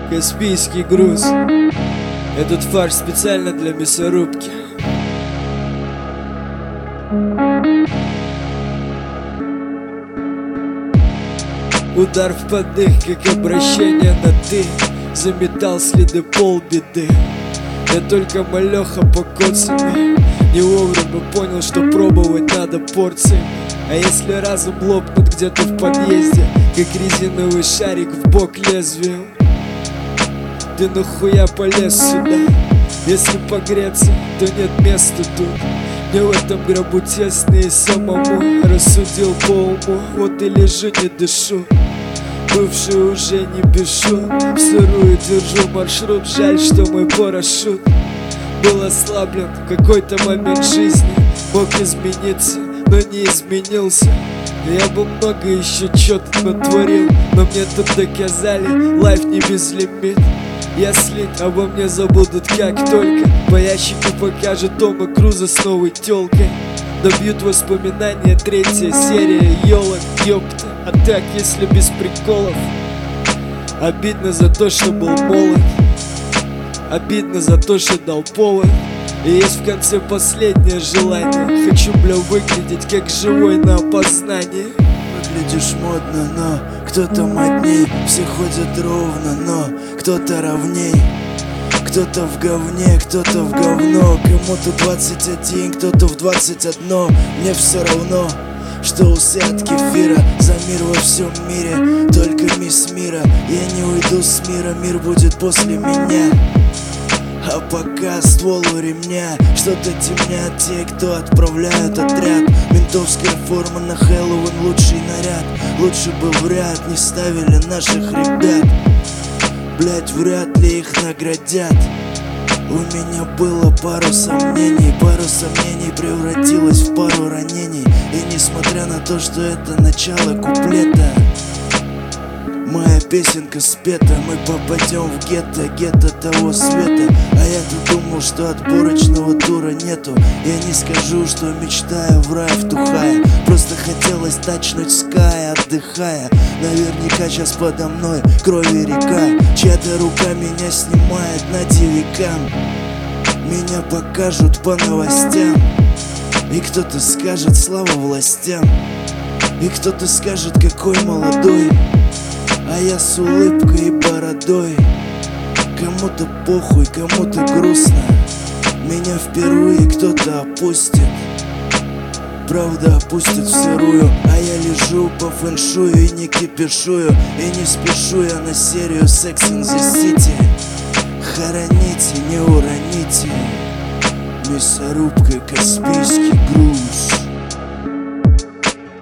Каспийский груз. Этот фарш специально для мясорубки. Удар в подых, как обращение на «ты». Заметал следы полбеды. Я только малеха по коцами. Не вовремя понял, что пробовать надо порциями. А если разум лопнут где-то в подъезде, как резиновый шарик в бок лезвием, ты нахуя полез сюда? Если погреться, то нет места тут. Мне в этом гробу тесно и самому. Рассудил по уму, вот и лежу, не дышу. Бывший уже не пишу, в сырую держу маршрут. Жаль, что мой парашют был ослаблен в какой-то момент жизни. Мог измениться, но не изменился. Я бы много еще чё-то натворил, но мне тут доказали, лайф не безлимит. Я слит, обо мне забудут как только. По ящику покажет Тома Круза с новой тёлкой. Добьют воспоминания, 3-я серия, ёлок, ёпта. А так, если без приколов. Обидно за то, что был молод. Обидно за то, что дал повод. И есть в конце последнее желание. Хочу, бля, выглядеть как живой на опознание. Выглядишь модно, но кто-то модней. Все ходят ровно, но кто-то ровней. Кто-то в говне, кто-то в говно. Кому-то 21, кто-то в 21. Мне все равно, что усы от кефира. За мир во всем мире, только мисс мира. Я не уйду с мира, мир будет после меня. А пока ствол у ремня, что-то темнят те, кто отправляют отряд. Ментовская форма на Хэллоуин, лучший наряд. Лучше бы в ряд не ставили наших ребят. Блять, вряд ли их наградят. У меня было пару сомнений превратилось в пару ранений. И несмотря на то, что это начало куплета, моя песенка спета. Мы попадем в гетто, гетто того света. А я-то думал, что отборочного тура нету. Я не скажу, что мечтаю в рай втухая. Просто хотелось тачнуть скай, отдыхая. Наверняка сейчас подо мной крови река. Чья-то рука меня снимает на дивикам. Меня покажут по новостям. И кто-то скажет слава властям. И кто-то скажет, какой молодой. А я с улыбкой и бородой. Кому-то похуй, кому-то грустно. Меня впервые кто-то опустит. Правда опустит в сырую. А я лежу по фэншую и не кипишую. И не спешу я на серию Sex and the City. Хороните, не уроните. Мясорубка, Каспийский